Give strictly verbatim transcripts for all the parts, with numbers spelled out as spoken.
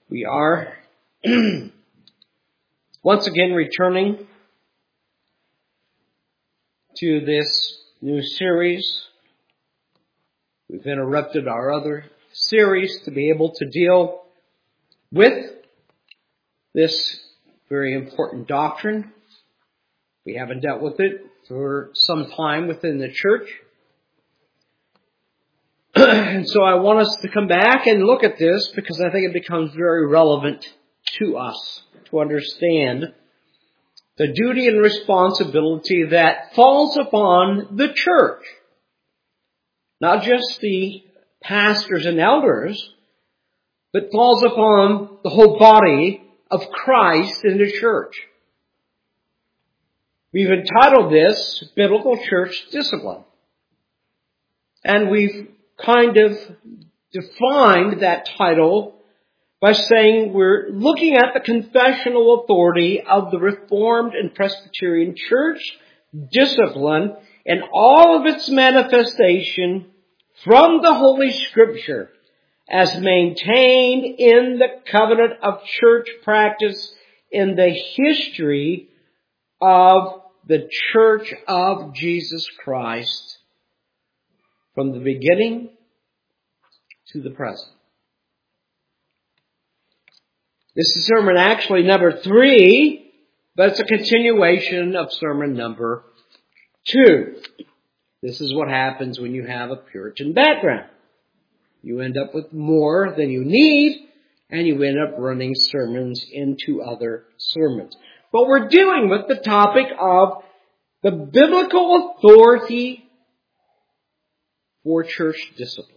We are once again returning to this new series. We've interrupted our other series to be able to deal with this very important doctrine. We haven't dealt with it for some time within the church. And so I want us to come back and look at this because I think it becomes very relevant to us to understand the duty and responsibility that falls upon the church. Not just the pastors and elders, but falls upon the whole body of Christ in the church. We've entitled this Biblical Church Discipline. And we've kind of defined that title by saying we're looking at the confessional authority of the Reformed and Presbyterian Church discipline and all of its manifestation from the Holy Scripture as maintained in the covenant of church practice in the history of the Church of Jesus Christ from the beginning to the present. This is sermon actually number three, but it's a continuation of sermon number two. This is what happens when you have a Puritan background. You end up with more than you need, and you end up running sermons into other sermons. But we're dealing with the topic of the biblical authority for church discipline.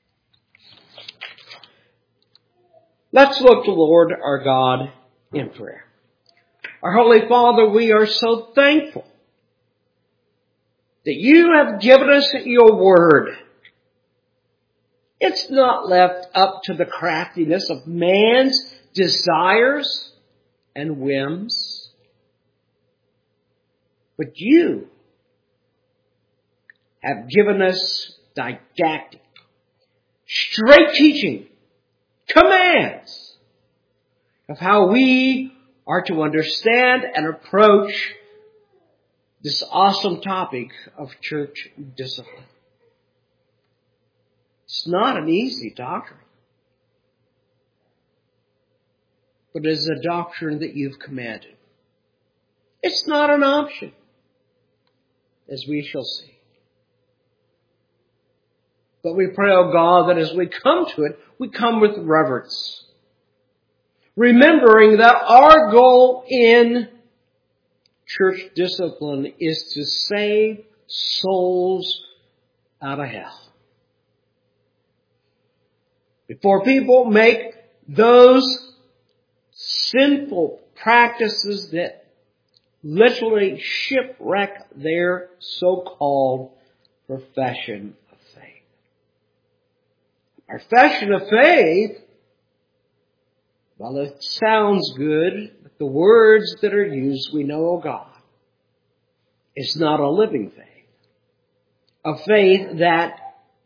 Let's look to Lord our God in prayer. Our Holy Father, we are so thankful that you have given us your word. It's not left up to the craftiness of man's desires and whims, but you have given us didactic, straight teaching, commands of how we are to understand and approach this awesome topic of church discipline. It's not an easy doctrine, but it is a doctrine that you've commanded. It's not an option, as we shall see. But we pray, oh God, that as we come to it, we come with reverence. Remembering that our goal in church discipline is to save souls out of hell. Before people make those sinful practices that literally shipwreck their so-called profession of faith. Our profession of faith, while it sounds good, but the words that are used, we know, oh God, is not a living faith. A faith that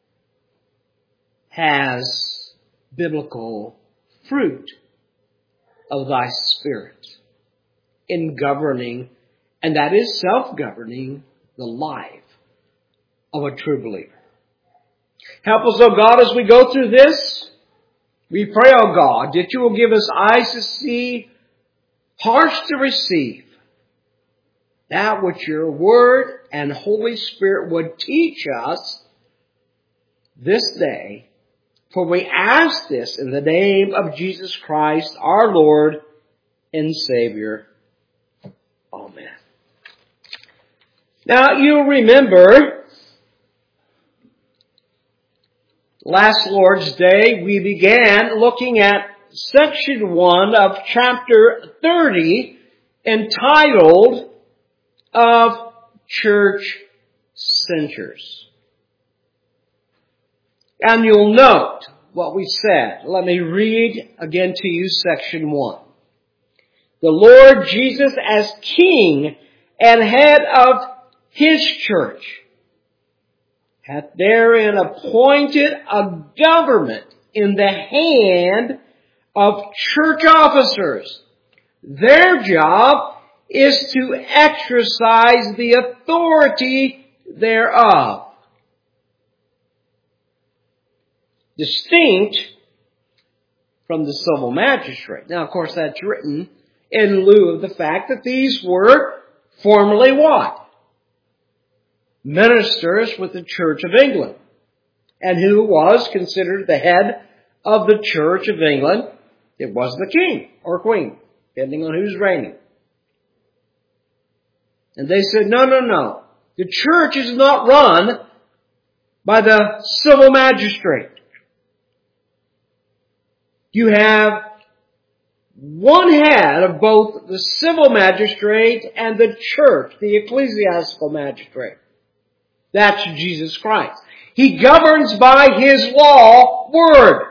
has biblical fruit of thy Spirit in governing, and that is self-governing, the life of a true believer. Help us, O God, as we go through this. We pray, O God, that you will give us eyes to see, hearts to receive that which your Word and Holy Spirit would teach us this day. For we ask this in the name of Jesus Christ, our Lord and Savior. Amen. Now, you'll remember, last Lord's Day, we began looking at section one of chapter thirty, entitled, Of Church Censures. And you'll note what we said. Let me read again to you section one. The Lord Jesus as King and head of his church hath therein appointed a government in the hand of church officers. Their job is to exercise the authority thereof. Distinct from the civil magistrate. Now, of course, that's written in lieu of the fact that these were formerly what? Ministers with the Church of England. And who was considered the head of the Church of England? It was the king or queen, depending on who's reigning. And they said, no, no, no. The church is not run by the civil magistrate. You have one head of both the civil magistrate and the church, the ecclesiastical magistrate. That's Jesus Christ. He governs by His law, word.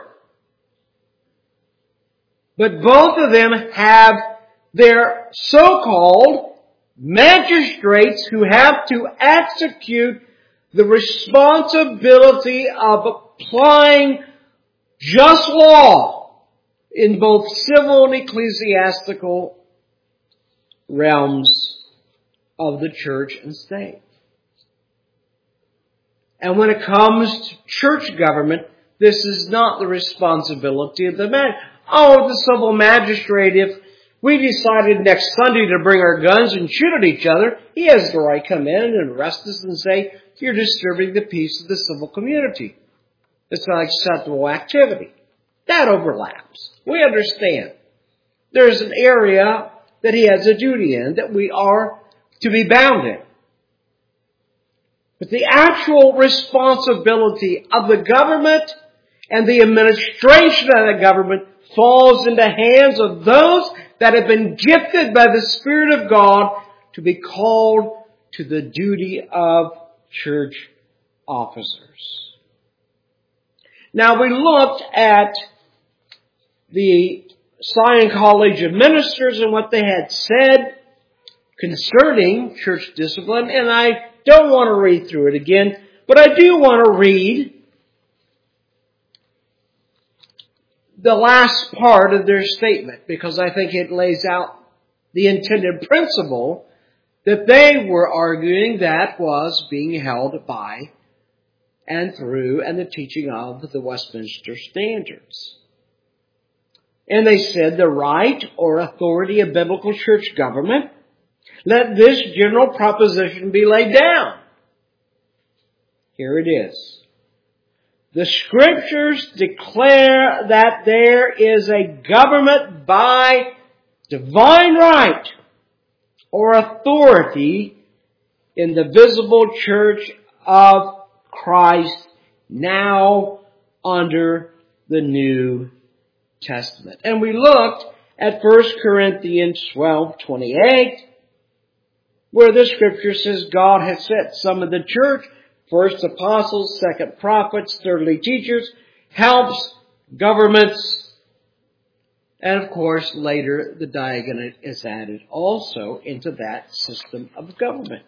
But both of them have their so-called magistrates who have to execute the responsibility of applying just law in both civil and ecclesiastical realms of the church and state. And when it comes to church government, this is not the responsibility of the man. Oh, the civil magistrate, if we decided next Sunday to bring our guns and shoot at each other, he has the right to come in and arrest us and say, you're disturbing the peace of the civil community. It's not acceptable activity. That overlaps. We understand. There's an area that he has a duty in that we are to be bound in. But the actual responsibility of the government and the administration of the government falls into hands of those that have been gifted by the Spirit of God to be called to the duty of church officers. Now, we looked at the Zion College of Ministers and what they had said concerning church discipline, and I don't want to read through it again, but I do want to read the last part of their statement, because I think it lays out the intended principle that they were arguing that was being held by and through and the teaching of the Westminster Standards. And they said the right or authority of biblical church government, let this general proposition be laid down. Here it is. The Scriptures declare that there is a government by divine right or authority in the visible church of Christ now under the New Testament. And we looked at First Corinthians twelve twenty-eight, where the Scripture says God has set some of the church, first apostles, second prophets, thirdly teachers, helps, governments, and of course later the diaconate is added also into that system of government.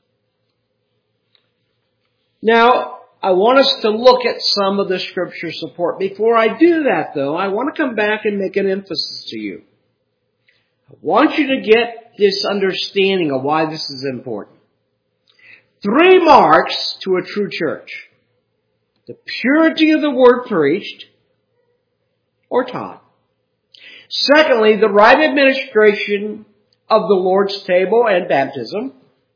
Now, I want us to look at some of the Scripture support. Before I do that, though, I want to come back and make an emphasis to you. I want you to get this understanding of why this is important. Three marks to a true church: the purity of the word preached or taught. Secondly, the right administration of the Lord's table and baptism.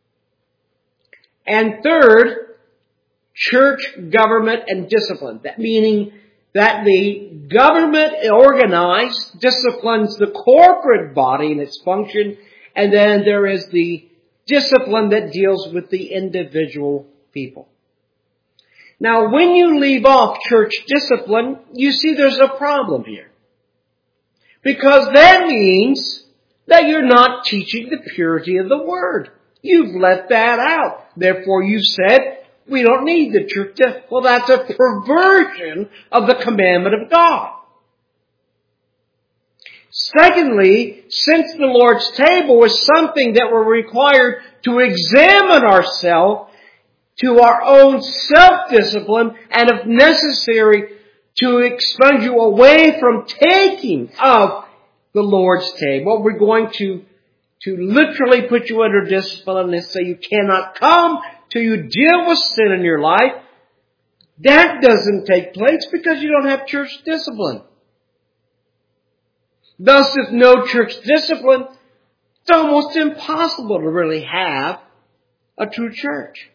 And third, church government and discipline. That meaning that the government organized disciplines the corporate body and its function, and then there is the discipline that deals with the individual people. Now, when you leave off church discipline, you see there's a problem here. Because that means that you're not teaching the purity of the Word. You've let that out. Therefore, you said, we don't need the church discipline. Well, that's a perversion of the commandment of God. Secondly, since the Lord's table was something that we're required to examine ourselves to our own self-discipline and, if necessary, to expunge you away from taking of the Lord's table. We're going to, to literally put you under discipline and say you cannot come till you deal with sin in your life. That doesn't take place because you don't have church discipline. Thus, if no church discipline, it's almost impossible to really have a true church.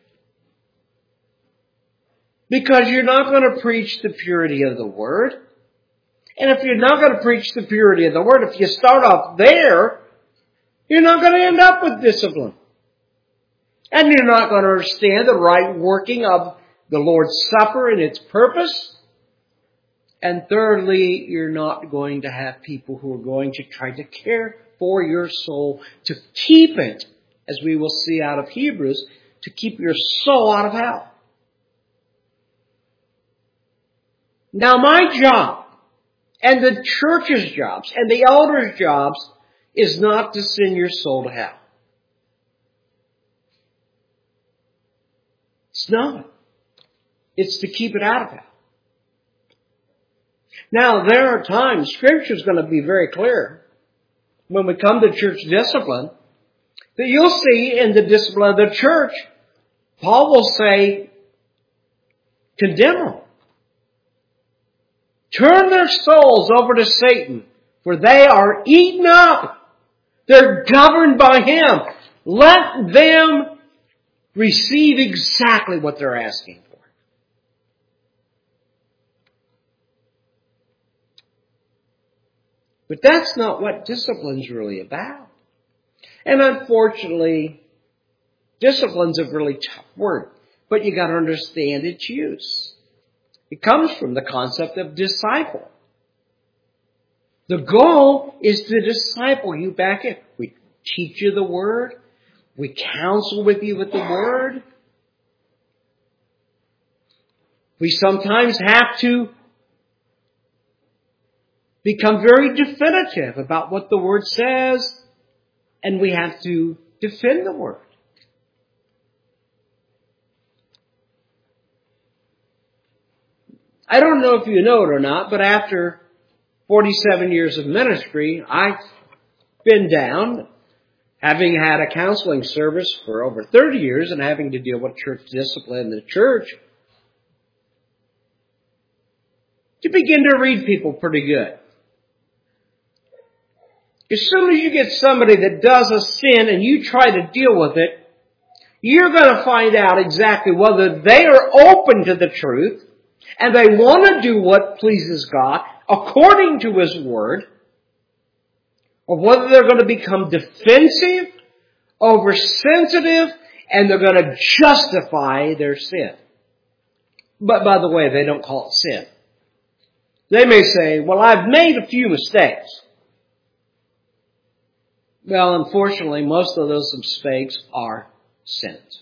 Because you're not going to preach the purity of the Word. And if you're not going to preach the purity of the Word, if you start off there, you're not going to end up with discipline. And you're not going to understand the right working of the Lord's Supper and its purpose. And thirdly, you're not going to have people who are going to try to care for your soul, to keep it, as we will see out of Hebrews, to keep your soul out of hell. Now my job, and the church's jobs, and the elders' jobs, is not to send your soul to hell. It's not. It's to keep it out of hell. Now, there are times, Scripture is going to be very clear, when we come to church discipline, that you'll see in the discipline of the church, Paul will say, condemn them. Turn their souls over to Satan, for they are eaten up. They're governed by him. Let them receive exactly what they're asking for. But that's not what discipline's really about. And unfortunately, discipline's a really tough word, but you got to understand its use. It comes from the concept of disciple. The goal is to disciple you back in. We teach you the Word. We counsel with you with the Word. We sometimes have to become very definitive about what the Word says, and we have to defend the Word. I don't know if you know it or not, but after forty-seven years of ministry, I've been down, having had a counseling service for over thirty years and having to deal with church discipline in the church, to begin to read people pretty good. As soon as you get somebody that does a sin and you try to deal with it, you're going to find out exactly whether they are open to the truth and they want to do what pleases God according to His Word, or whether they're going to become defensive, oversensitive, and they're going to justify their sin. But by the way, they don't call it sin. They may say, well, I've made a few mistakes. Well, unfortunately, most of those mistakes are sins.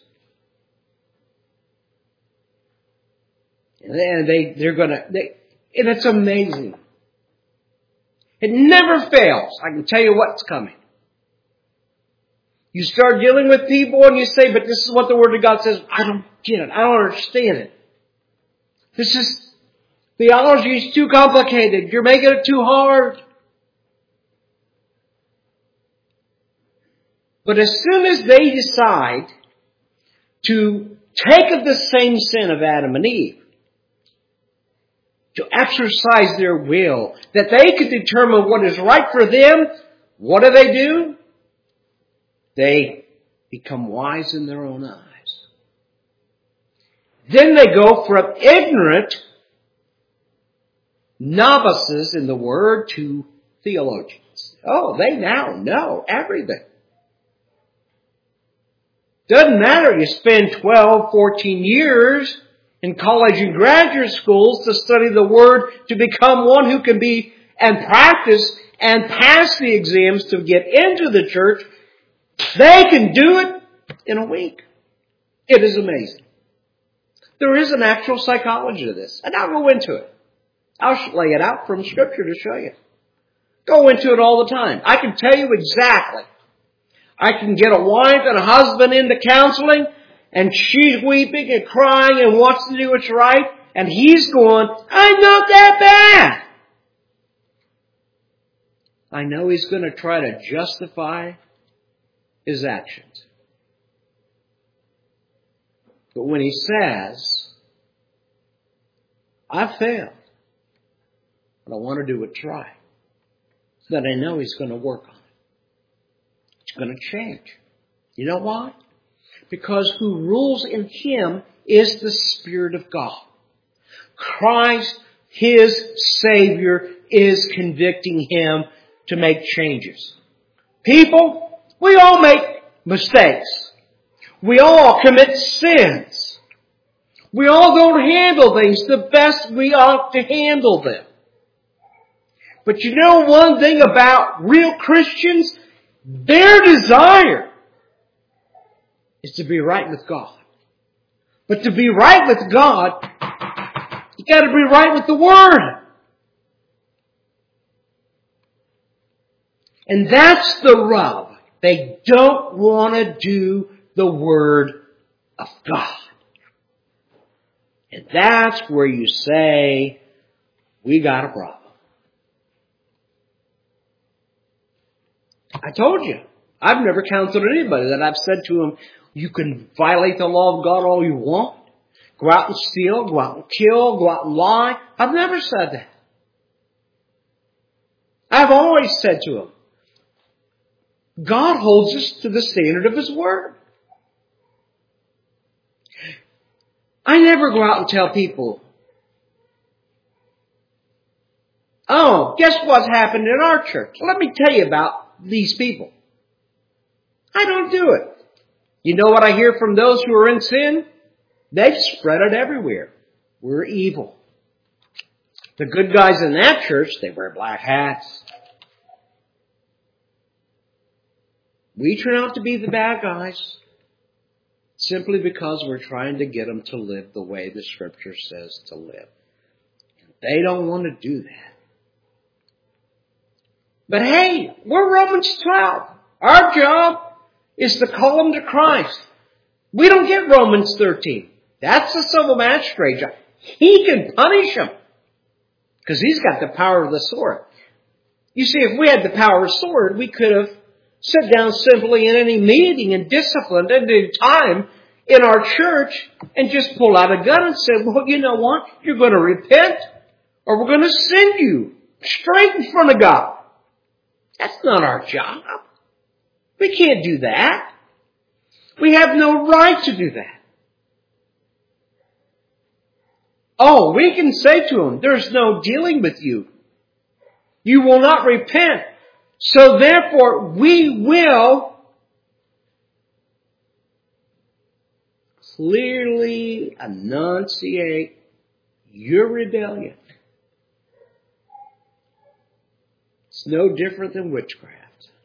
And they, they're gonna, they, and it's amazing. It never fails. I can tell you what's coming. You start dealing with people and you say, but this is what the Word of God says. I don't get it. I don't understand it. This is, theology is too complicated. You're making it too hard. But as soon as they decide to take of the same sin of Adam and Eve, to exercise their will, that they could determine what is right for them, what do they do? They become wise in their own eyes. Then they go from ignorant novices in the Word to theologians. Oh, they now know everything. Doesn't matter. You spend twelve, fourteen years in college and graduate schools to study the Word to become one who can be and practice and pass the exams to get into the church. They can do it in a week. It is amazing. There is an actual psychology to this, and I'll go into it. I'll lay it out from Scripture to show you. Go into it all the time. I can tell you exactly. I can get a wife and a husband into counseling, and she's weeping and crying and wants to do what's right, And he's going, I'm not that bad. I know he's going to try to justify his actions. But when he says, I failed, but I want to do what's right, then I know he's going to work on it. It's going to change. You know why? Because who rules in him is the Spirit of God. Christ, his Savior, is convicting him to make changes. People, we all make mistakes. We all commit sins. We all don't handle things the best we ought to handle them. But you know one thing about real Christians? Their desire is to be right with God. But to be right with God, you got to be right with the Word. And that's the rub. They don't want to do the Word of God. And that's where you say, we got a problem. I told you, I've never counseled anybody that I've said to them, you can violate the law of God all you want. Go out and steal, go out and kill, go out and lie. I've never said that. I've always said to them, God holds us to the standard of His Word. I never go out and tell people, oh, guess what's happened in our church? Let me tell you about these people. I don't do it. You know what I hear from those who are in sin? They've spread it everywhere. We're evil. The good guys in that church, they wear black hats. We turn out to be the bad guys simply because we're trying to get them to live the way the Scripture says to live. They don't want to do that. But hey, we're Romans twelve. Our job is to call them to Christ. We don't get Romans thirteen. That's the civil magistrate job. He can punish them because he's got the power of the sword. You see, if we had the power of the sword, we could have sat down simply in any meeting and disciplined at any time in our church and just pull out a gun and said, well, you know what? You're going to repent or we're going to send you straight in front of God. That's not our job. We can't do that. We have no right to do that. Oh, we can say to them, there's no dealing with you. You will not repent. So therefore, we will clearly enunciate your rebellion. It's no different than witchcraft.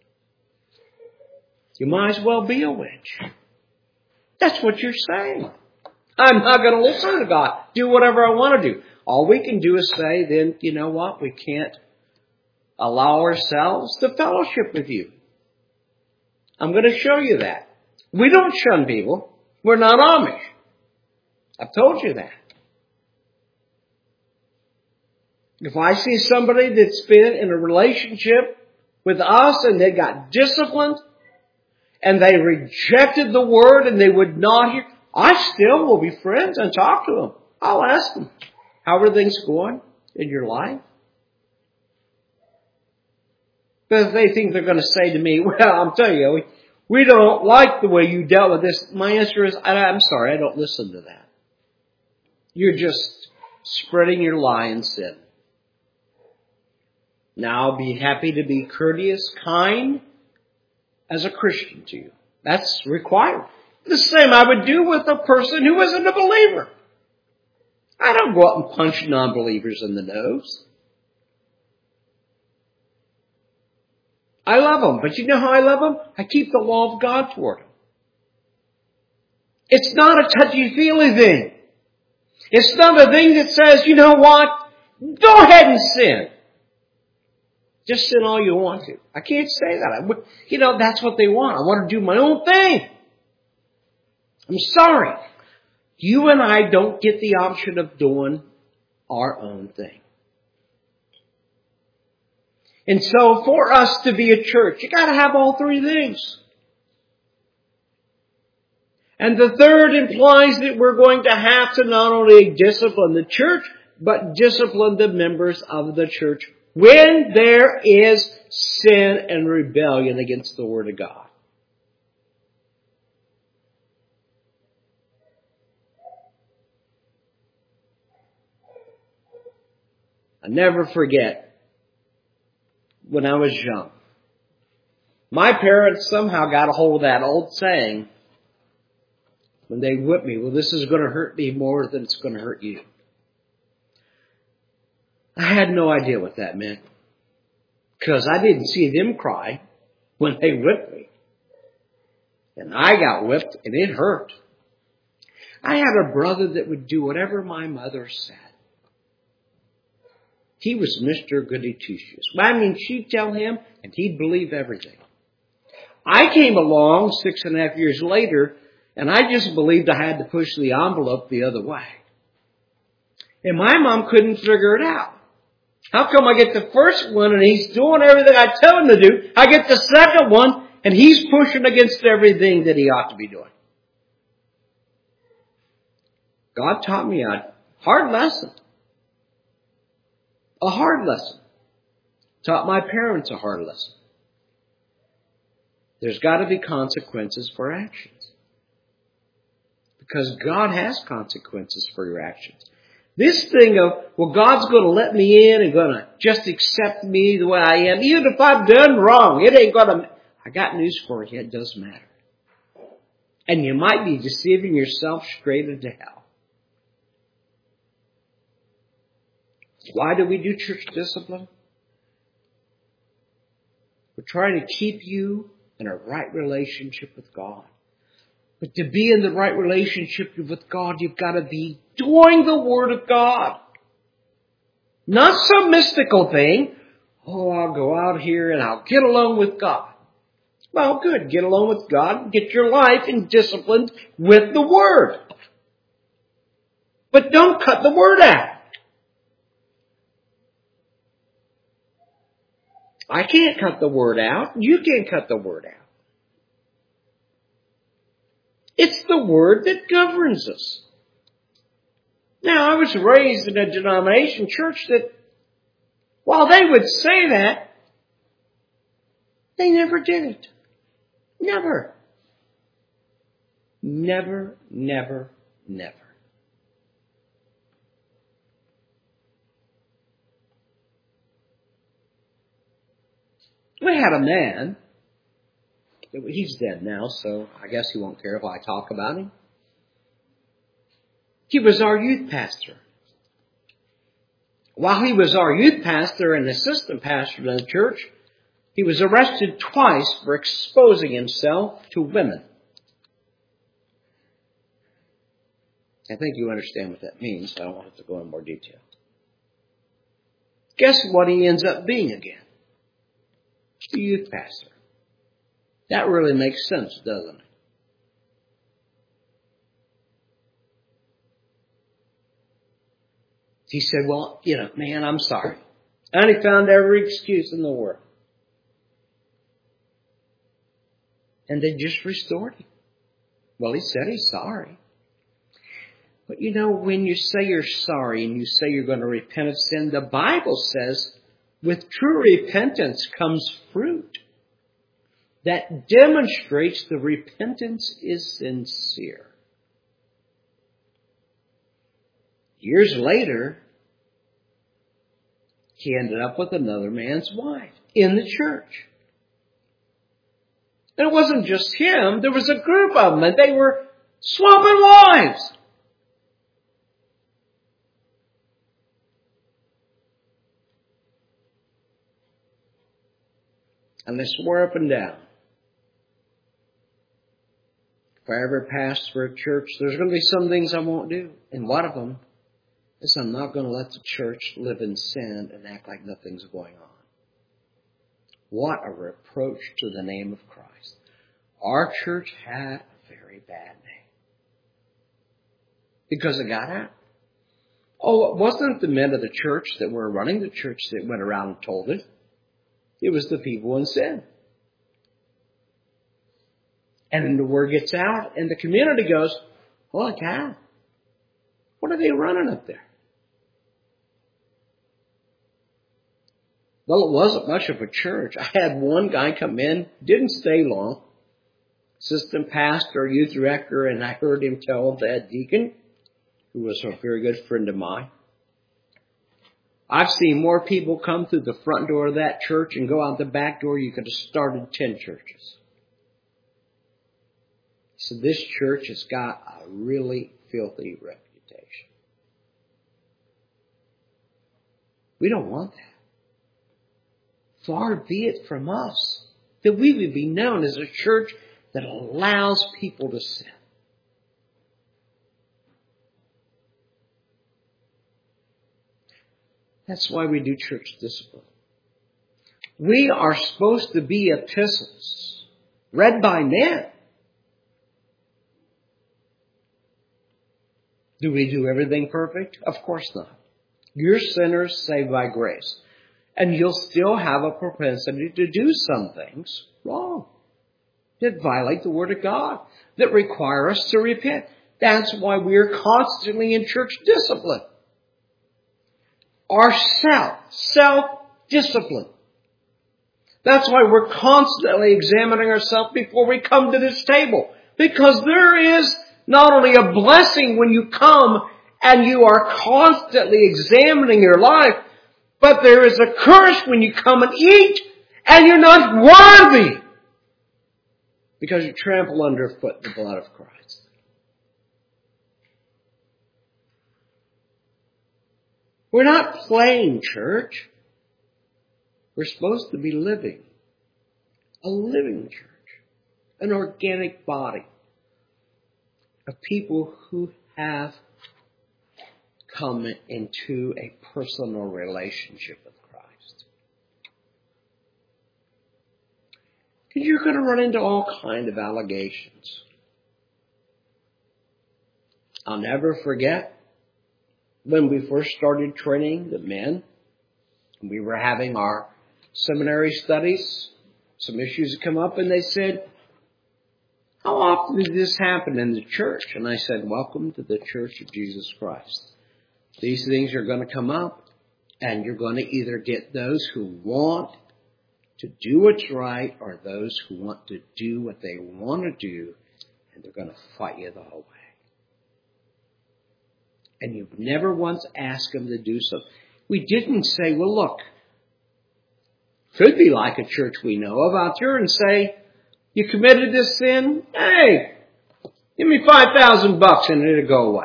You might as well be a witch. That's what you're saying. I'm not going to listen to God. Do whatever I want to do. All we can do is say, then, you know what? We can't allow ourselves to fellowship with you. I'm going to show you that. We don't shun people. We're not Amish. I've told you that. If I see somebody that's been in a relationship with us and they got disciplined and they rejected the Word and they would not hear, I still will be friends and talk to them. I'll ask them, how are things going in your life? But if they think they're going to say to me, well, I'm telling you, we, we don't like the way you dealt with this, my answer is, I, I'm sorry, I don't listen to that. You're just spreading your lie and sin. Now, be happy to be courteous, kind, as a Christian to you. That's required. The same I would do with a person who isn't a believer. I don't go out and punch non-believers in the nose. I love them, but you know how I love them? I keep the law of God toward them. It's not a touchy-feely thing. It's not a thing that says, you know what? Go ahead and sin. Just sin all you want to. I can't say that. I, you know, that's what they want. I want to do my own thing. I'm sorry. You and I don't get the option of doing our own thing. And so for us to be a church, you got to have all three things. And the third implies that we're going to have to not only discipline the church, but discipline the members of the church when there is sin and rebellion against the Word of God. I never forget when I was young. My parents somehow got a hold of that old saying when they whipped me, well, this is going to hurt me more than it's going to hurt you. I had no idea what that meant because I didn't see them cry when they whipped me. And I got whipped and it hurt. I had a brother that would do whatever my mother said. He was Mister Goody Two-Shoes. I mean, she'd tell him and he'd believe everything. I came along six and a half years later and I just believed I had to push the envelope the other way. And my mom couldn't figure it out. How come I get the first one and he's doing everything I tell him to do? I get the second one and he's pushing against everything that he ought to be doing. God taught me a hard lesson. A hard lesson. Taught my parents a hard lesson. There's got to be consequences for actions. Because God has consequences for your actions. This thing of, well, God's going to let me in and going to just accept me the way I am. Even if I've done wrong, it ain't going to... I got news for you. It does matter. And you might be deceiving yourself straight into hell. Why do we do church discipline? We're trying to keep you in a right relationship with God. But to be in the right relationship with God, you've got to be doing the Word of God. Not some mystical thing. Oh, I'll go out here and I'll get along with God. Well, good. Get along with God and get your life in discipline with the Word. But don't cut the Word out. I can't cut the Word out. You can't cut the Word out. It's the Word that governs us. Now, I was raised in a denomination church that, while they would say that, they never did it. Never. Never, never, never. We had a man. He's dead now, so I guess he won't care if I talk about him. He was our youth pastor. While he was our youth pastor and assistant pastor in the church, he was arrested twice for exposing himself to women. I think you understand what that means, so I don't want to go into more detail. Guess what he ends up being again? The youth pastor. That really makes sense, doesn't it? He said, well, you know, man, I'm sorry. And he found every excuse in the world. And they just restored him. Well, he said he's sorry. But you know, when you say you're sorry and you say you're going to repent of sin, the Bible says with true repentance comes fruit that demonstrates the repentance is sincere. Years later, he ended up with another man's wife in the church. And it wasn't just him. There was a group of them, and they were swapping wives. And they swore up and down, if I ever pass for a church, there's going to be some things I won't do. And one of them is I'm not going to let the church live in sin and act like nothing's going on. What a reproach to the name of Christ. Our church had a very bad name. because it got out. Oh, it wasn't the men of the church that were running the church that went around and told it. It was the people in sin. And then the word gets out, and the community goes, holy cow, what are they running up there? Well, it wasn't much of a church. I had one guy come in, didn't stay long, assistant pastor, youth director, and I heard him tell that deacon, who was a very good friend of mine, I've seen more people come through the front door of that church and go out the back door. You could have started ten churches. So this church has got a really filthy reputation. We don't want that. Far be it from us that we would be known as a church that allows people to sin. That's why we do church discipline. We are supposed to be epistles read by men. Do we do everything perfect? Of course not. You're sinners saved by grace. And you'll still have a propensity to do some things wrong that violate the Word of God, that require us to repent. That's why we're constantly in church discipline. Our self, self-discipline. That's why we're constantly examining ourselves before we come to this table. Because there is not only a blessing when you come and you are constantly examining your life, but there is a curse when you come and eat and you're not worthy because you trample underfoot the blood of Christ. We're not playing church. We're supposed to be living. A living church. An organic body of people who have come into a personal relationship with Christ. Because you're going to run into all kinds of allegations. I'll never forget when we first started training the men, we were having our seminary studies, some issues had come up, and they said, how often does this happen in the church? And I said, welcome to the Church of Jesus Christ. These things are going to come up, and you're going to either get those who want to do what's right or those who want to do what they want to do, and they're going to fight you the whole way. And you've never once asked them to do so. We didn't say, well, look, could be like a church we know of out here and say, you committed this sin? Hey, give me five thousand bucks and it'll go away.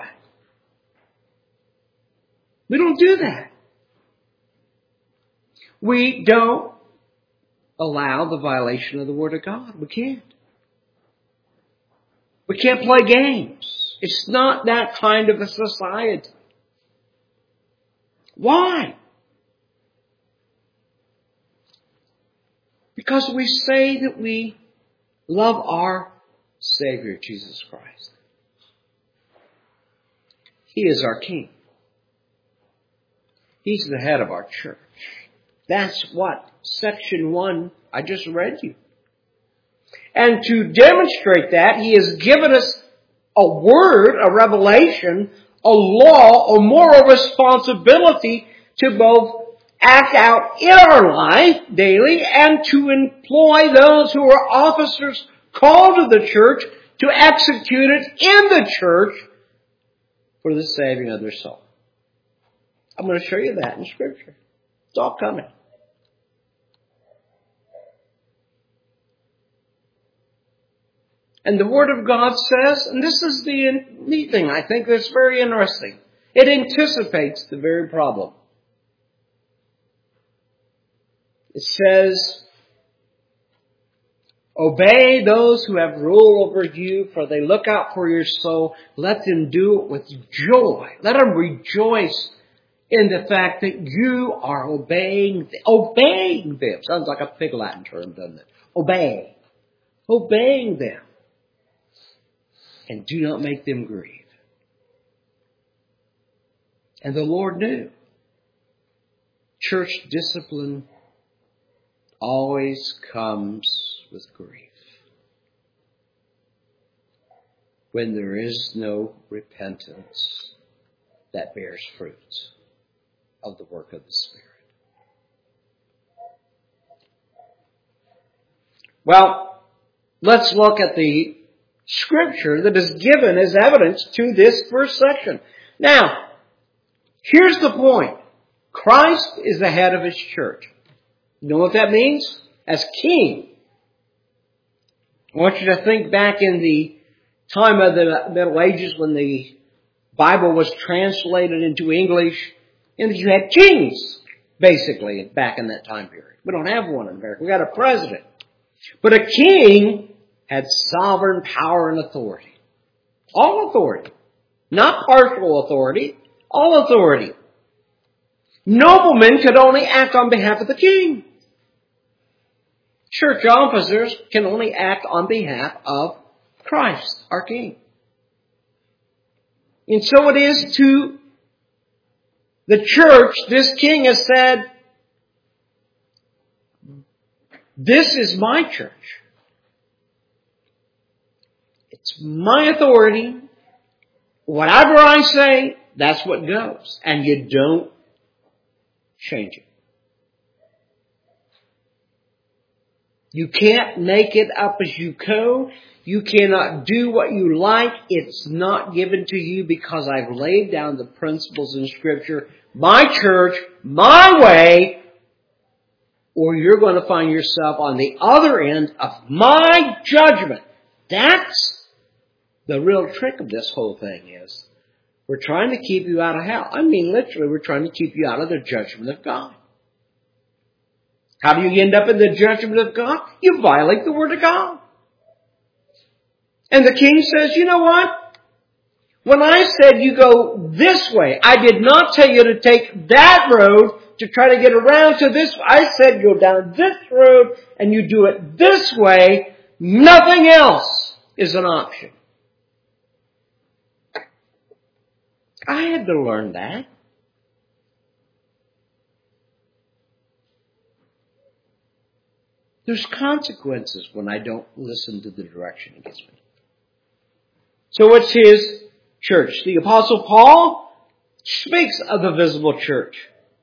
We don't do that. We don't allow the violation of the Word of God. We can't. We can't play games. It's not that kind of a society. Why? Because we say that we love our Savior, Jesus Christ. He is our King. He's the head of our church. That's what section one I just read you. And to demonstrate that, He has given us a word, a revelation, a law, a moral responsibility to both act out in our life daily and to employ those who are officers called to the church to execute it in the church for the saving of their soul. I'm going to show you that in Scripture. It's all coming. And the Word of God says, and this is the neat thing, I think that's very interesting. It anticipates the very problem. It says, obey those who have rule over you, for they look out for your soul. Let them do it with joy. Let them rejoice in the fact that you are obeying, obeying them. Sounds like a Pig Latin term, doesn't it? Obey. Obeying them. And do not make them grieve. And the Lord knew. Church discipline always comes with grief. When there is no repentance that bears fruit of the work of the Spirit. Well, let's look at the scripture that is given as evidence to this first section. Now, here's the point. Christ is the head of His church. You know what that means? As king. I want you to think back in the time of the Middle Ages when the Bible was translated into English, and you had kings, basically, back in that time period. We don't have one in America. We got a president. But a king had sovereign power and authority. All authority. Not partial authority. All authority. Noblemen could only act on behalf of the king. Church officers can only act on behalf of Christ, our King. And so it is to the church. This king has said, this is my church. It's my authority. Whatever I say, that's what goes. And you don't change it. You can't make it up as you go. You cannot do what you like. It's not given to you because I've laid down the principles in Scripture. My church, my way, or you're going to find yourself on the other end of my judgment. That's the real trick of this whole thing is we're trying to keep you out of hell. I mean, literally, we're trying to keep you out of the judgment of God. How do you end up in the judgment of God? You violate the Word of God. And the king says, you know what? When I said you go this way, I did not tell you to take that road to try to get around to this. I said go down this road and you do it this way. Nothing else is an option. I had to learn that. There's consequences when I don't listen to the direction He gives me. So it's His church. The Apostle Paul speaks of the visible church.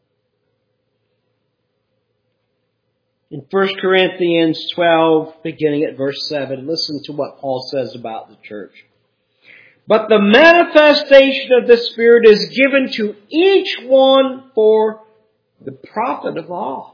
In First Corinthians twelve, beginning at verse seven, listen to what Paul says about the church. But the manifestation of the Spirit is given to each one for the profit of all.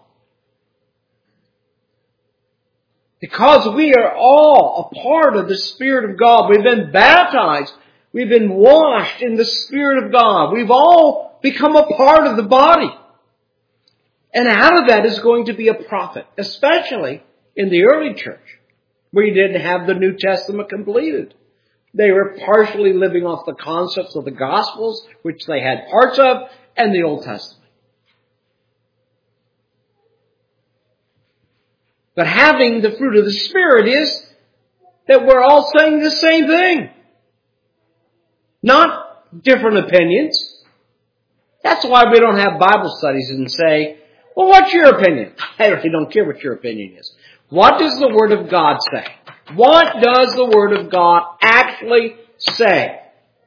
Because we are all a part of the Spirit of God. We've been baptized. We've been washed in the Spirit of God. We've all become a part of the body. And out of that is going to be a profit, especially in the early church, where you didn't have the New Testament completed. They were partially living off the concepts of the Gospels, which they had parts of, and the Old Testament. But having the fruit of the Spirit is that we're all saying the same thing. Not different opinions. That's why we don't have Bible studies and say, well, what's your opinion? I really don't care what your opinion is. What does the Word of God say? What does the Word of God actually say?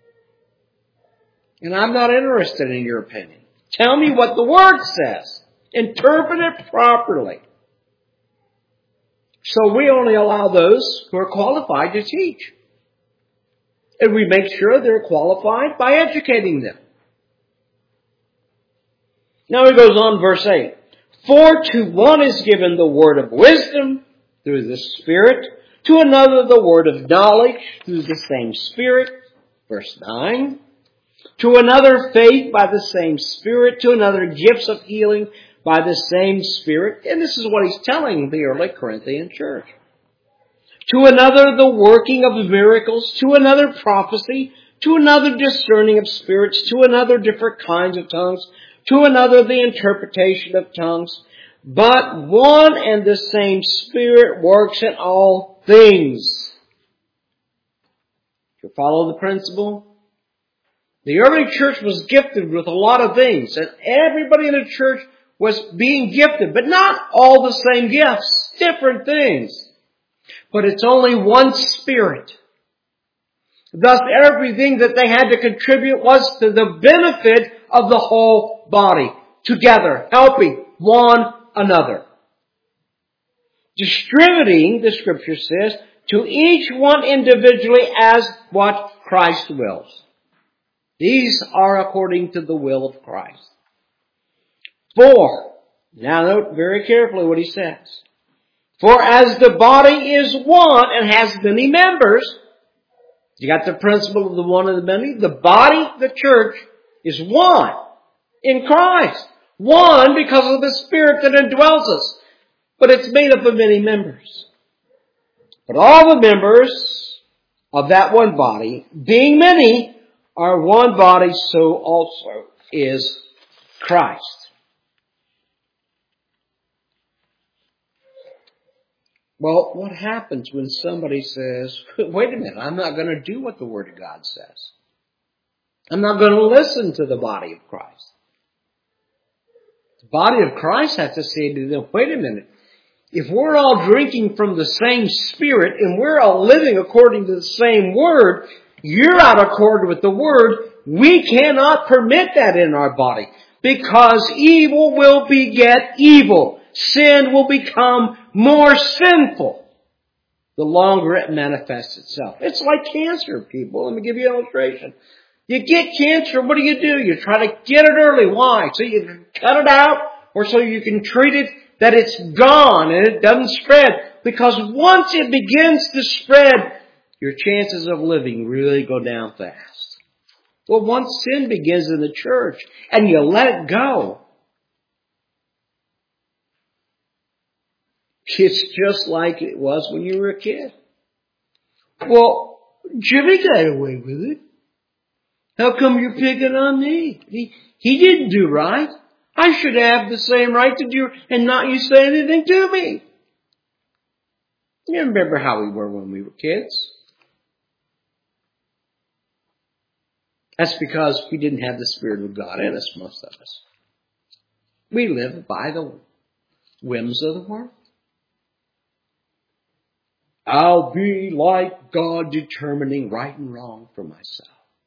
And I'm not interested in your opinion. Tell me what the Word says. Interpret it properly. So we only allow those who are qualified to teach. And we make sure they're qualified by educating them. Now he goes on, verse eight. For to one is given the word of wisdom through the Spirit, to another the word of knowledge through the same Spirit. Verse nine. To another faith by the same Spirit, to another gifts of healing by the same Spirit. And this is what he's telling the early Corinthian church. To another the working of miracles, to another prophecy, to another discerning of spirits, to another different kinds of tongues, to another the interpretation of tongues. But one and the same Spirit works in all things. You follow the principle? The early church was gifted with a lot of things, and everybody in the church was being gifted, but not all the same gifts, different things. But it's only one Spirit. Thus, everything that they had to contribute was to the benefit of the whole body, together, helping one another. Distributing, the Scripture says, to each one individually as what Christ wills. These are according to the will of Christ. For, now note very carefully what he says. For as the body is one and has many members, you got the principle of the one and the many. The body, the church, is one in Christ. One because of the Spirit that indwells us. But it's made up of many members. But all the members of that one body, being many, are one body, so also is Christ. Well, what happens when somebody says, wait a minute, I'm not going to do what the Word of God says. I'm not going to listen to the body of Christ. The body of Christ has to say to them, wait a minute, if we're all drinking from the same Spirit and we're all living according to the same Word, you're out of accord with the Word. We cannot permit that in our body because evil will beget evil. Sin will become more sinful the longer it manifests itself. It's like cancer, people. Let me give you an illustration. You get cancer, what do you do? You try to get it early. Why? So you cut it out or so you can treat it that it's gone and it doesn't spread. Because once it begins to spread, your chances of living really go down fast. Well, once sin begins in the church and you let it go, it's just like it was when you were a kid. Well, Jimmy got away with it. How come you're picking on me? He, he didn't do right. I should have the same right to do and not you say anything to me. You remember how we were when we were kids. That's because we didn't have the Spirit of God in us, most of us. We live by the whims of the world. I'll be like God, determining right and wrong for myself.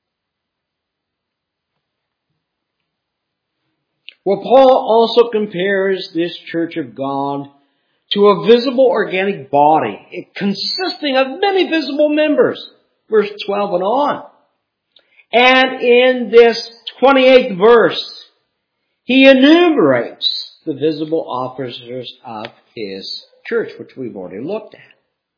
Well, Paul also compares this church of God to a visible organic body, consisting of many visible members. Verse twelve and on. And in this twenty-eighth verse, he enumerates the visible officers of his church, which we've already looked at.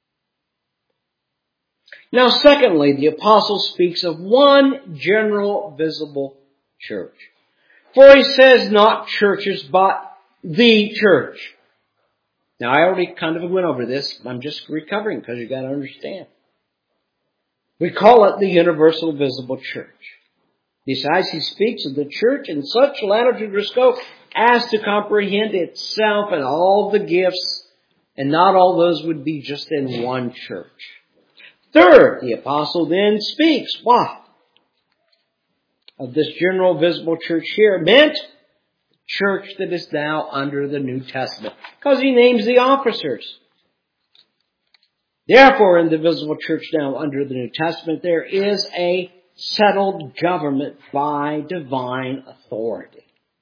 Now, secondly, the apostle speaks of one general visible church. For he says not churches, but the church. Now, I already kind of went over this. I'm just recovering because you got to understand. We call it the universal visible church. Besides, he speaks of the church in such latitude or scope as to comprehend itself and all the gifts, and not all those would be just in one church. Third, the apostle then speaks, what? Of this general visible church here meant church that is now under the New Testament. Because he names the officers. Therefore, in the visible church now under the New Testament, there is a settled government by divine authority.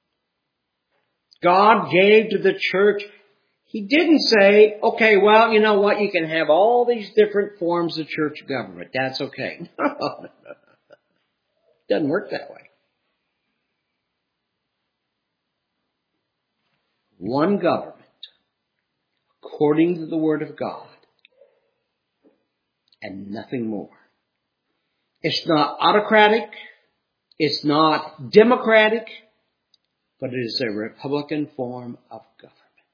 God gave to the church. He didn't say, okay, well, you know what, you can have all these different forms of church government. That's okay. No, no, no, no. It doesn't work that way. One government, according to the Word of God, and nothing more. It's not autocratic. It's not democratic. But it is a republican form of government.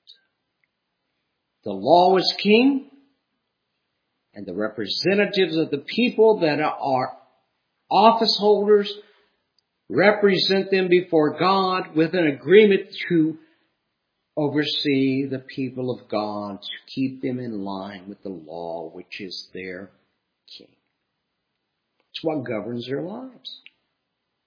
The law is king, and the representatives of the people that are office holders represent them before God with an agreement to oversee the people of God, to keep them in line with the law, which is their king. It's what governs their lives.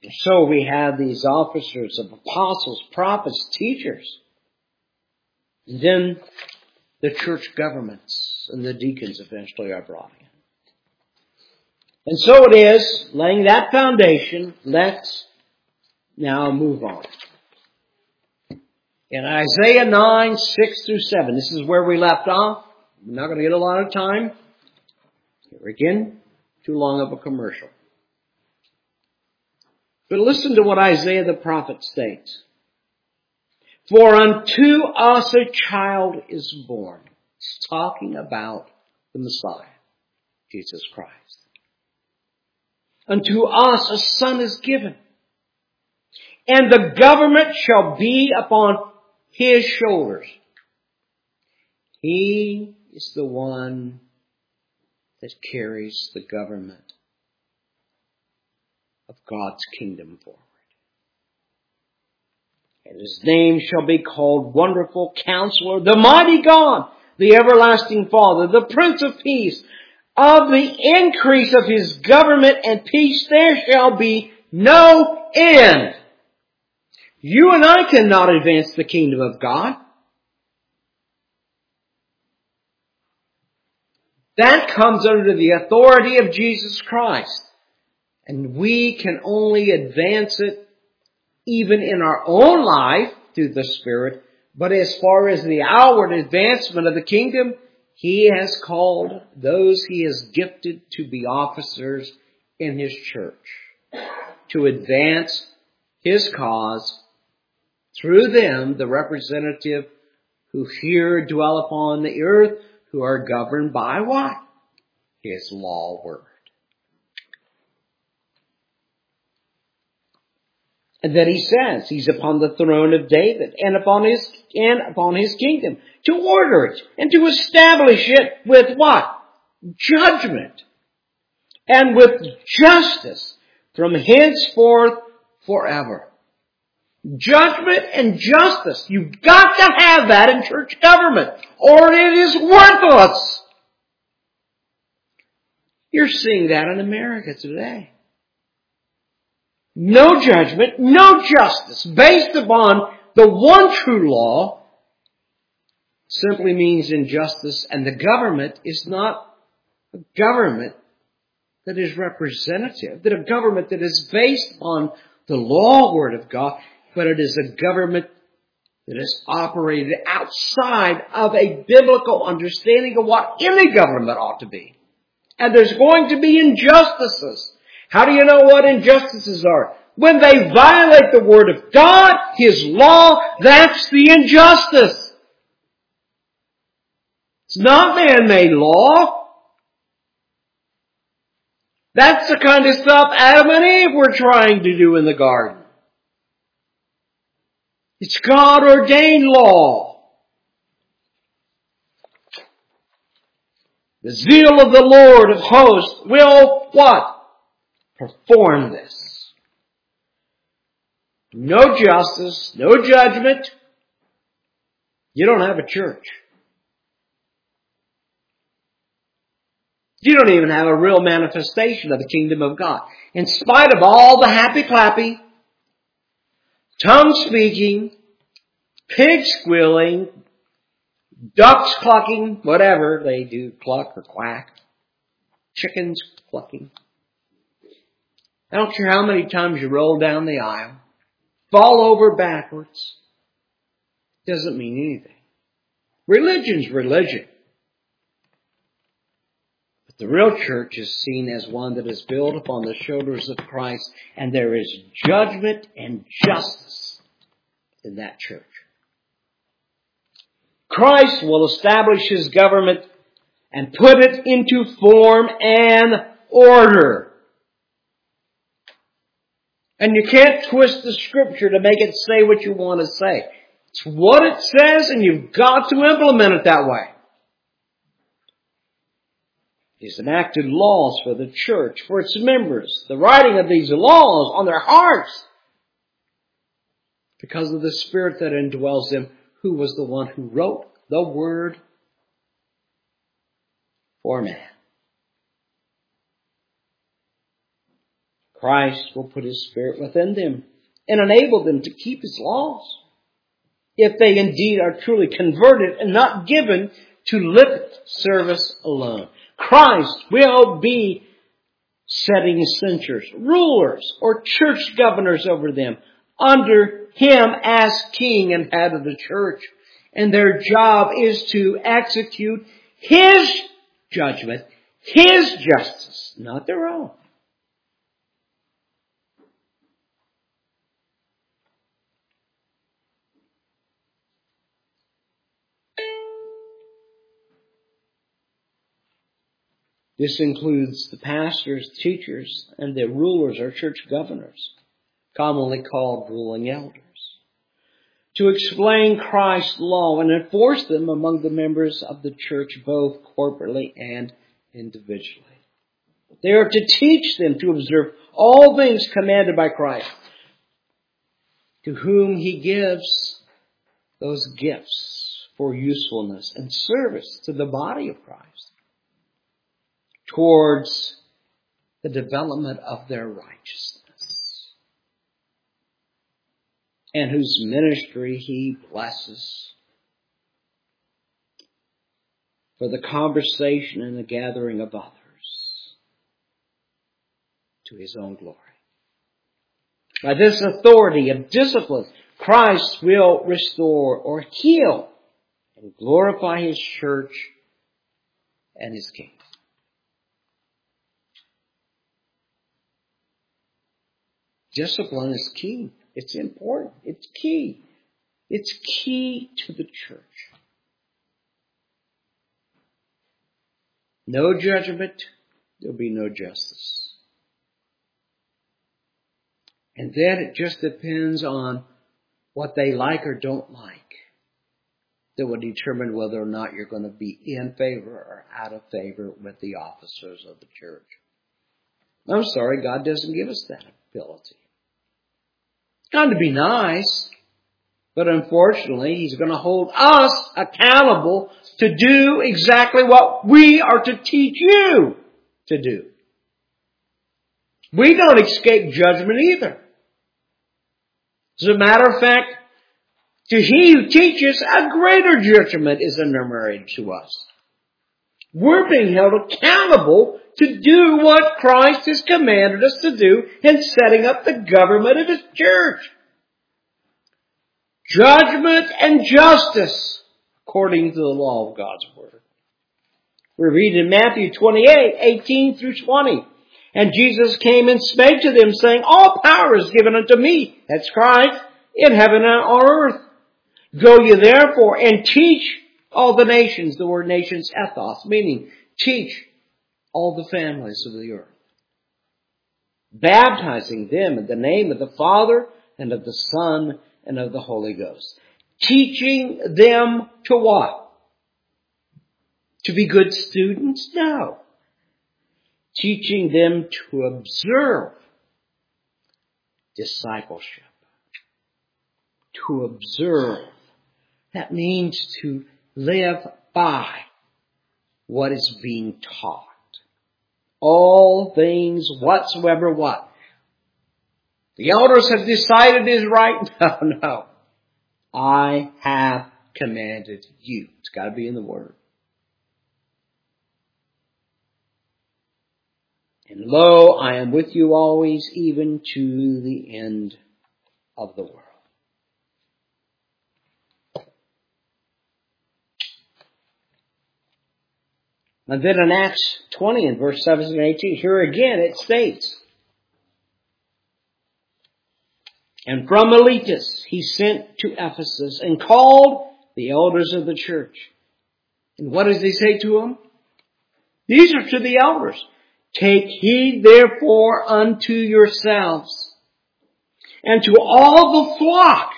So we have these officers of apostles, prophets, teachers. And then the church governments and the deacons eventually are brought in. And so it is, laying that foundation, let's now move on. In Isaiah nine, six through seven, this is where we left off. We're not going to get a lot of time. Here again, too long of a commercial. But listen to what Isaiah the prophet states. For unto us a child is born. It's talking about the Messiah, Jesus Christ. Unto us a son is given, and the government shall be upon his shoulders. He is the one that carries the government of God's kingdom forward. And his name shall be called Wonderful Counselor, the Mighty God, the Everlasting Father, the Prince of Peace. Of the increase of his government and peace there shall be no end. You and I cannot advance the kingdom of God. That comes under the authority of Jesus Christ. And we can only advance it even in our own life through the Spirit. But as far as the outward advancement of the kingdom, he has called those he has gifted to be officers in his church to advance his cause through them, the representative who here dwell upon the earth, who are governed by what? His law word. And then he says he's upon the throne of David and upon his and upon his kingdom to order it and to establish it with what? Judgment and with justice from henceforth forever. Judgment and justice. You've got to have that in church government, or it is worthless. You're seeing that in America today. No judgment, no justice based upon the one true law simply means injustice, and the government is not a government that is representative, that a government that is based on the law word of God, but it is a government that is operated outside of a biblical understanding of what any government ought to be. And there's going to be injustices. How do you know what injustices are? When they violate the word of God, his law, that's the injustice. It's not man-made law. That's the kind of stuff Adam and Eve were trying to do in the garden. It's God-ordained law. The zeal of the Lord of hosts will what? Perform this. No justice, no judgment. You don't have a church. You don't even have a real manifestation of the kingdom of God. In spite of all the happy-clappy, tongue-speaking, pig squealing, ducks clucking, whatever they do, cluck or quack, chickens clucking. I don't care how many times you roll down the aisle, fall over backwards. Doesn't mean anything. Religion's religion. But the real church is seen as one that is built upon the shoulders of Christ, and there is judgment and justice in that church. Christ will establish his government and put it into form and order. And you can't twist the scripture to make it say what you want to say. It's what it says, and you've got to implement it that way. He's enacted laws for the church, for its members, the writing of these laws on their hearts, because of the Spirit that indwells them, who was the one who wrote the word for man. Christ will put His Spirit within them and enable them to keep His laws, if they indeed are truly converted and not given to lip service alone. Christ will be setting censors, rulers, or church governors over them under Him as King and head of the church. And their job is to execute His judgment, His justice, not their own. This includes the pastors, teachers, and the rulers or church governors, commonly called ruling elders, to explain Christ's law and enforce them among the members of the church, both corporately and individually. They are to teach them to observe all things commanded by Christ, to whom He gives those gifts for usefulness and service to the body of Christ, towards the development of their righteousness, and whose ministry He blesses for the conversation and the gathering of others to His own glory. By this authority of discipline, Christ will restore or heal and glorify His church and His kingdom. Discipline is key. It's important. It's key. It's key to the church. No judgment, there'll be no justice. And then it just depends on what they like or don't like that will determine whether or not you're going to be in favor or out of favor with the officers of the church. I'm sorry, God doesn't give us that ability. It's going to be nice, but unfortunately, He's going to hold us accountable to do exactly what we are to teach you to do. We don't escape judgment either. As a matter of fact, to he who teaches, a greater judgment is enumerated to us. We're being held accountable to do what Christ has commanded us to do in setting up the government of His church. Judgment and justice according to the law of God's Word. We read in Matthew twenty-eight, eighteen through twenty. And Jesus came and spake to them, saying, all power is given unto me, that's Christ, in heaven and on earth. Go ye therefore and teach all the nations, the word nations, ethos, meaning teach all the families of the earth, baptizing them in the name of the Father and of the Son and of the Holy Ghost. Teaching them to what? To be good students? No. Teaching them to observe discipleship. To observe. That means to live by what is being taught. All things whatsoever what? The elders have decided is right? No, no. I have commanded you. It's got to be in the Word. And lo, I am with you always, even to the end of the world. And then in Acts twenty, in verse seventeen and eighteen, here again it states, and from Miletus he sent to Ephesus and called the elders of the church. And what does he say to them? These are to the elders. Take heed therefore unto yourselves and to all the flock.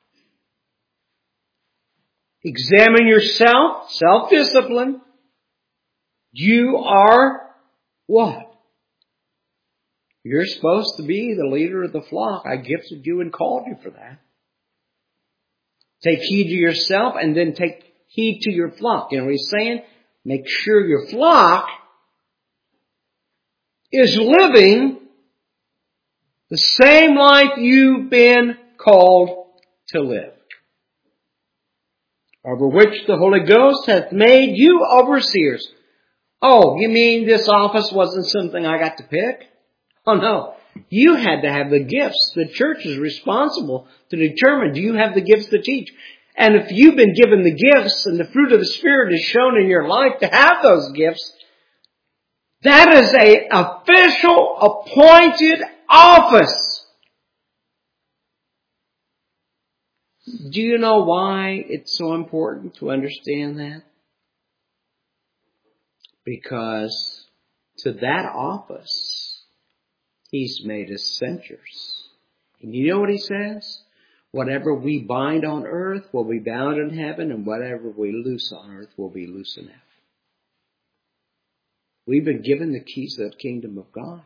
Examine yourself, self-discipline. You are what? You're supposed to be the leader of the flock. I gifted you and called you for that. Take heed to yourself and then take heed to your flock. You know what he's saying? Make sure your flock is living The same life you've been called to live. Over which the Holy Ghost hath made you overseers. Oh, you mean this office wasn't something I got to pick? Oh no. You had to have the gifts. The church is responsible to determine, do you have the gifts to teach? And if you've been given the gifts and the fruit of the Spirit is shown in your life to have those gifts, that is a official appointed office. Do you know why it's so important to understand that? Because to that office, He's made us censors. And you know what He says? Whatever we bind on earth will be bound in heaven, and whatever we loose on earth will be loose in heaven. We've been given the keys of the kingdom of God.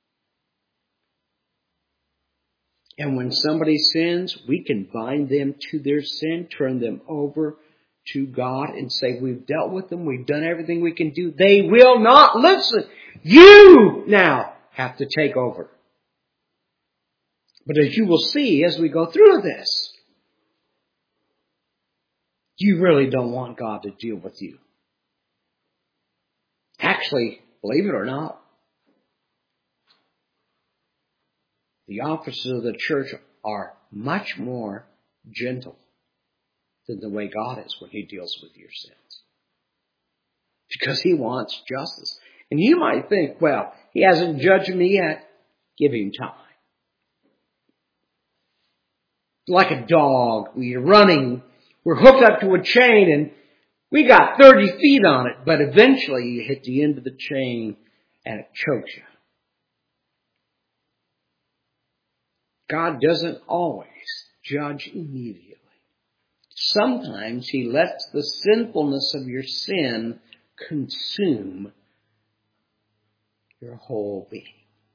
And when somebody sins, we can bind them to their sin, turn them over to God and say, we've dealt with them, we've done everything we can do. They will not listen. You now have to take over. But as you will see as we go through this, you really don't want God to deal with you. Actually, believe it or not, the officers of the church are much more gentle than the way God is when He deals with your sins. Because He wants justice. And you might think, well, He hasn't judged me yet. Give Him time. Like a dog, we're running, we're hooked up to a chain and we got thirty feet on it, but eventually you hit the end of the chain and it chokes you. God doesn't always judge immediately. Sometimes He lets the sinfulness of your sin consume your whole being.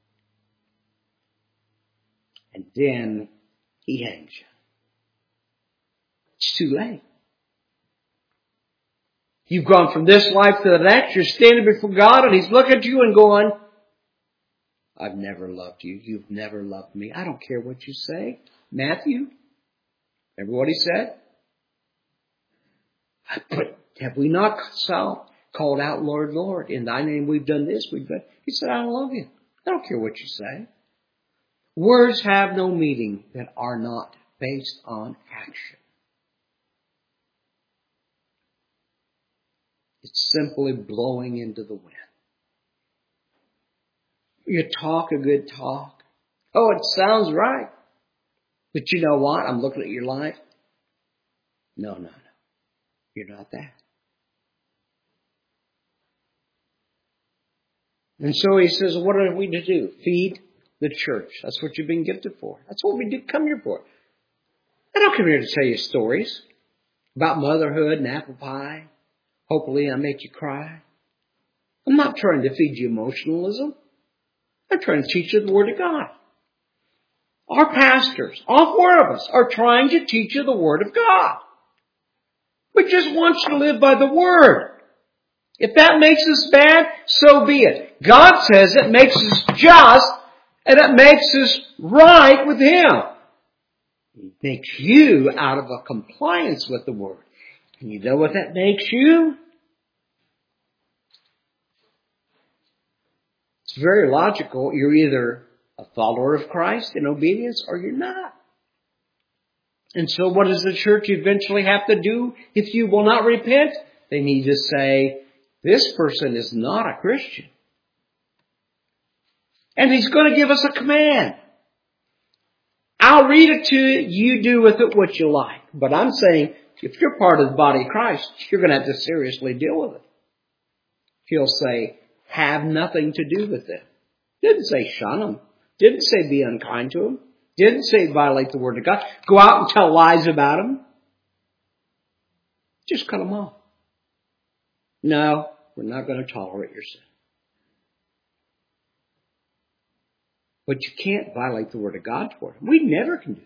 And then He hangs you. It's too late. You've gone from this life to the next. You're standing before God and He's looking at you and going, I've never loved you. You've never loved me. I don't care what you say. Matthew, remember what he said? But have we not called out, Lord, Lord, in Thy name we've done this, we've done. He said, I don't love you. I don't care what you say. Words have no meaning that are not based on action. It's simply blowing into the wind. You talk a good talk. Oh, it sounds right. But you know what? I'm looking at your life. No, no, no. You're not that. And so He says, what are we to do? Feed the church. That's what you've been gifted for. That's what we do come here for. I don't come here to tell you stories about motherhood and apple pie. Hopefully I make you cry. I'm not trying to feed you emotionalism. I'm trying to teach you the Word of God. Our pastors, all four of us, are trying to teach you the Word of God. We just want you to live by the Word. If that makes us bad, so be it. God says it makes us just and it makes us right with Him. He makes you out of a compliance with the Word. And you know what that makes you? It's very logical. You're either a follower of Christ in obedience or you're not. And so what does the church eventually have to do if you will not repent? They need to say, this person is not a Christian. And He's going to give us a command. I'll read it to you. You do with it what you like. But I'm saying, if you're part of the body of Christ, you're going to have to seriously deal with it. He'll say, have nothing to do with them. Didn't say shun them. Didn't say be unkind to them. Didn't say violate the Word of God. Go out and tell lies about them. Just cut them off. No, we're not going to tolerate your sin. But you can't violate the Word of God toward them. We never can do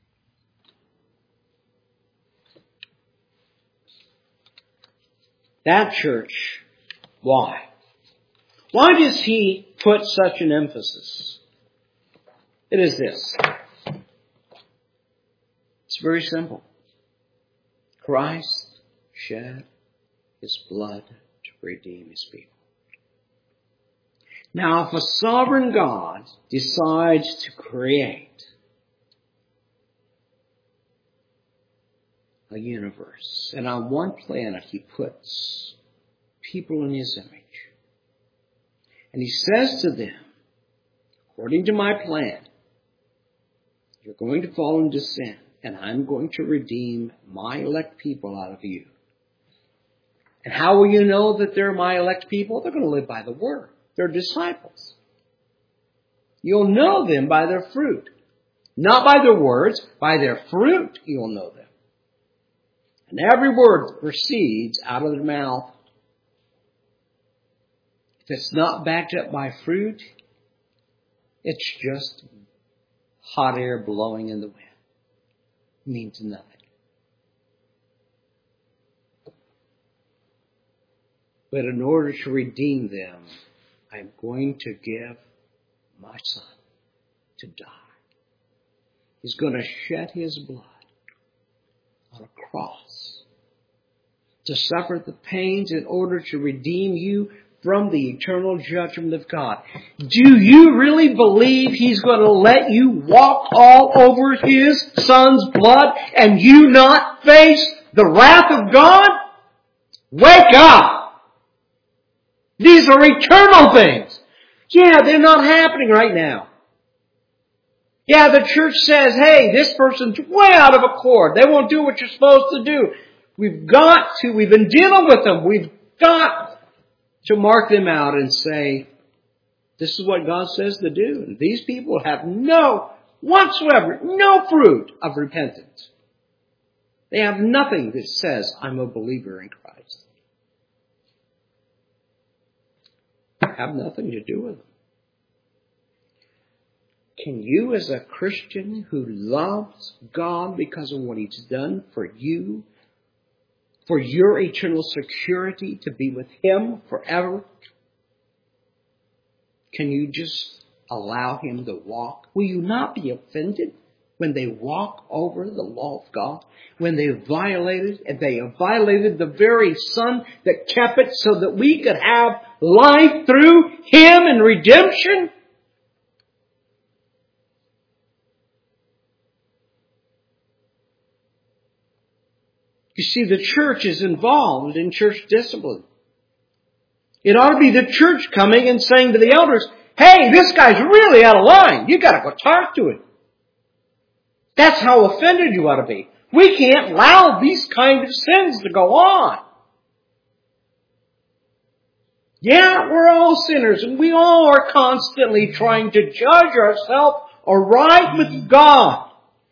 that. That church, why? Why does He put such an emphasis? It is this. It's very simple. Christ shed His blood to redeem His people. Now, if a sovereign God decides to create a universe, and on one planet He puts people in His image, and He says to them, according to my plan, you're going to fall into sin, and I'm going to redeem my elect people out of you. And how will you know that they're my elect people? They're going to live by the Word. They're disciples. You'll know them by their fruit. Not by their words, by their fruit you'll know them. And every word that proceeds out of their mouth, if it's not backed up by fruit, it's just hot air blowing in the wind. It means nothing. But in order to redeem them, I'm going to give my Son to die. He's going to shed His blood on a cross to suffer the pains in order to redeem you from the eternal judgment of God. Do you really believe He's going to let you walk all over His Son's blood and you not face the wrath of God? Wake up! These are eternal things. Yeah, they're not happening right now. Yeah, the church says, hey, this person's way out of accord. They won't do what you're supposed to do. We've got to, we've been dealing with them. We've got to mark them out and say, this is what God says to do. And these people have no, whatsoever, no fruit of repentance. They have nothing that says, I'm a believer in Christ. Have nothing to do with them. Can you, as a Christian who loves God because of what He's done for you, for your eternal security to be with Him forever, can you just allow Him to walk? Will you not be offended when they walk over the law of God? When they violated, and they have violated the very Son that kept it so that we could have life through Him and redemption? You see, the church is involved in church discipline. It ought to be the church coming and saying to the elders, hey, this guy's really out of line. You got to go talk to him. That's how offended you ought to be. We can't allow these kind of sins to go on. Yeah, we're all sinners, and we all are constantly trying to judge ourselves aright with God.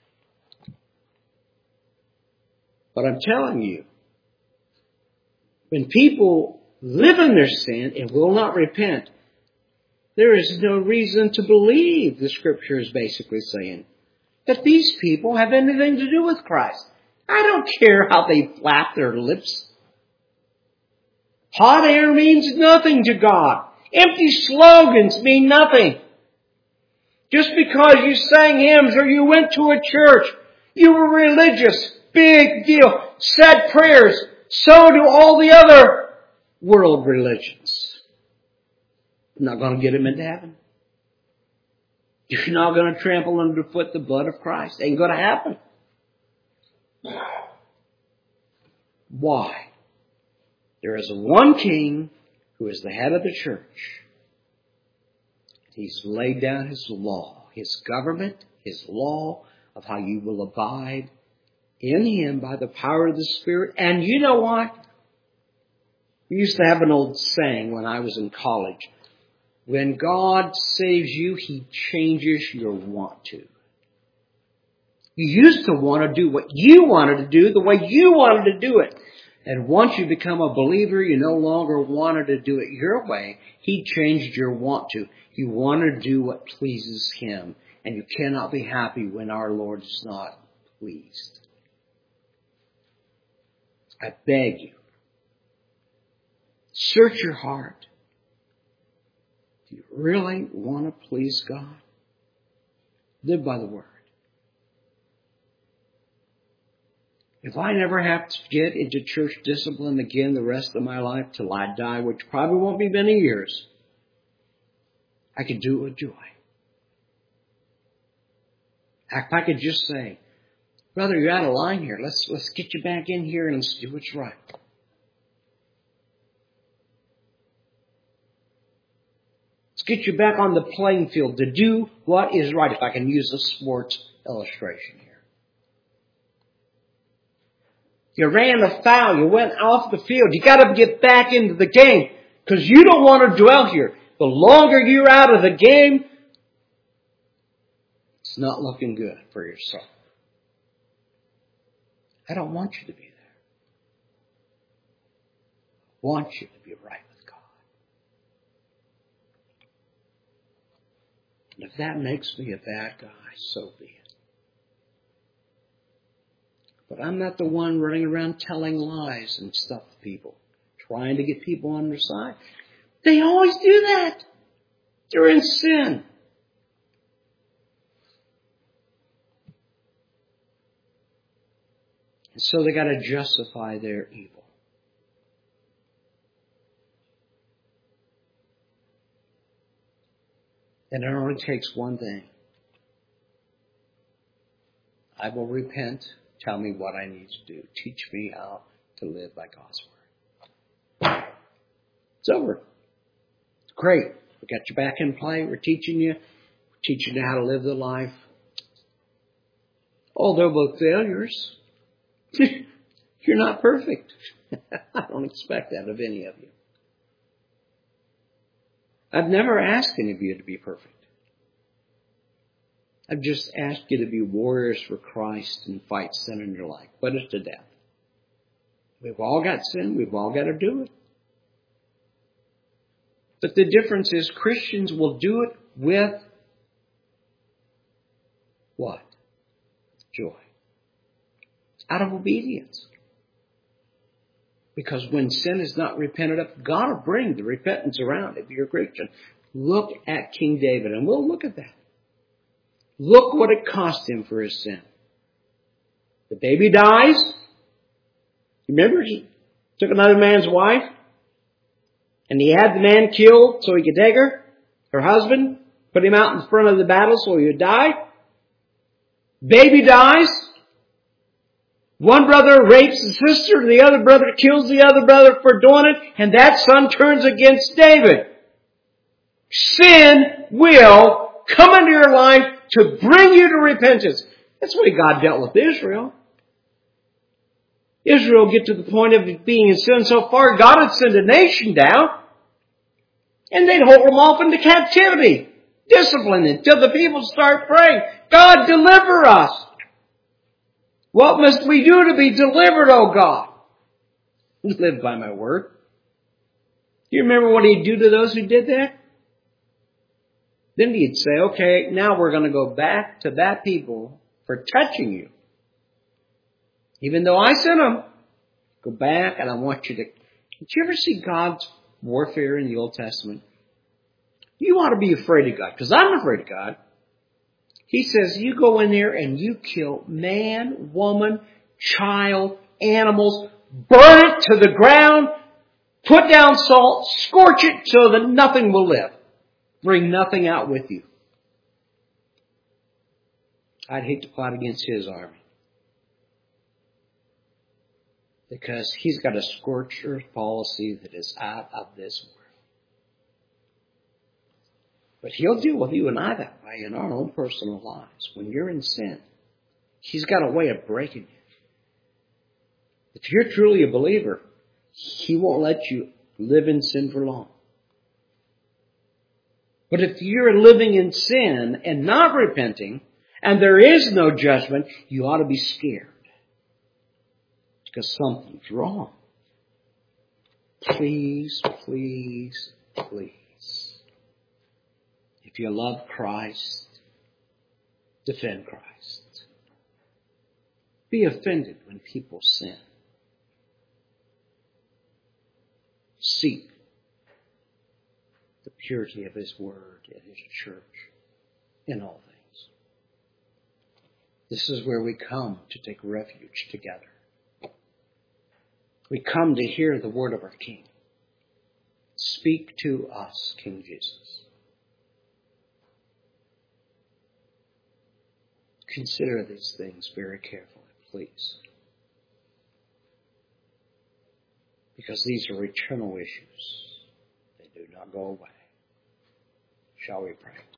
But I'm telling you, when people live in their sin and will not repent, there is no reason to believe, the Scripture is basically saying, that these people have anything to do with Christ. I don't care how they flap their lips. Hot air means nothing to God. Empty slogans mean nothing. Just because you sang hymns or you went to a church, you were religious, big deal, said prayers, so do all the other world religions. You're not going to get them into heaven. You're not going to trample underfoot the blood of Christ. Ain't going to happen. Why? There is one king who is the head of the church. He's laid down his law, his government, his law of how you will abide in him by the power of the Spirit. And you know what? We used to have an old saying when I was in college. When God saves you, He changes your want to. You used to want to do what you wanted to do the way you wanted to do it. And once you become a believer, you no longer wanted to do it your way. He changed your want to. You want to do what pleases Him. And you cannot be happy when our Lord is not pleased. I beg you, search your heart. Do you really want to please God? Live by the Word. If I never have to get into church discipline again the rest of my life till I die, which probably won't be many years, I could do it with joy. If I could just say, brother, you're out of line here. Let's let's get you back in here and let's do what's right. Let's get you back on the playing field to do what is right, if I can use a sports illustration here. You ran a foul. You went off the field. You got to get back into the game because you don't want to dwell here. The longer you're out of the game, it's not looking good for your soul. I don't want you to be there. I want you to be right with God. And if that makes me a bad guy, so be it. But I'm not the one running around telling lies and stuff to people, trying to get people on their side. They always do that. They're in sin. And so they got to justify their evil. And it only takes one thing. I will repent. Tell me what I need to do. Teach me how to live by God's Word. It's over. Great. We got you back in play. We're teaching you. We're teaching you how to live the life. Although both failures, you're not perfect. I don't expect that of any of you. I've never asked any of you to be perfect. I've just asked you to be warriors for Christ and fight sin in your life. Put it to death. We've all got sin. We've all got to do it. But the difference is Christians will do it with what? Joy. Out of obedience. Because when sin is not repented of, God will bring the repentance around if you're a Christian. Look at King David, and we'll look at that. Look what it cost him for his sin. The baby dies. Remember, he took another man's wife. And he had the man killed so he could take her, her husband, put him out in front of the battle so he would die. Baby dies. One brother rapes his sister. The other brother kills the other brother for doing it. And that son turns against David. Sin will come into your life to bring you to repentance. That's the way God dealt with Israel. Israel get to the point of being in sin so far, God had sent a nation down, and they'd hold them off into captivity, discipline until the people start praying, God, deliver us. What must we do to be delivered, O God? Live by my word. Do you remember what he'd do to those who did that? Then he'd say, okay, now we're going to go back to that people for touching you. Even though I sent them, go back and I want you to... Did you ever see God's warfare in the Old Testament? You ought to be afraid of God, because I'm afraid of God. He says you go in there and you kill man, woman, child, animals, burn it to the ground, put down salt, scorch it so that nothing will live. Bring nothing out with you. I'd hate to fight against his army. Because he's got a scorcher policy that is out of this world. But he'll deal with you and I that way in our own personal lives. When you're in sin, he's got a way of breaking you. If you're truly a believer, he won't let you live in sin for long. But if you're living in sin and not repenting, and there is no judgment, you ought to be scared. Because something's wrong. Please, please, please. If you love Christ, defend Christ. Be offended when people sin. Seek the purity of His Word and His church in all things. This is where we come to take refuge together. We come to hear the word of our King. Speak to us, King Jesus. Consider these things very carefully, please. Because these are eternal issues. They do not go away. Shall we pray?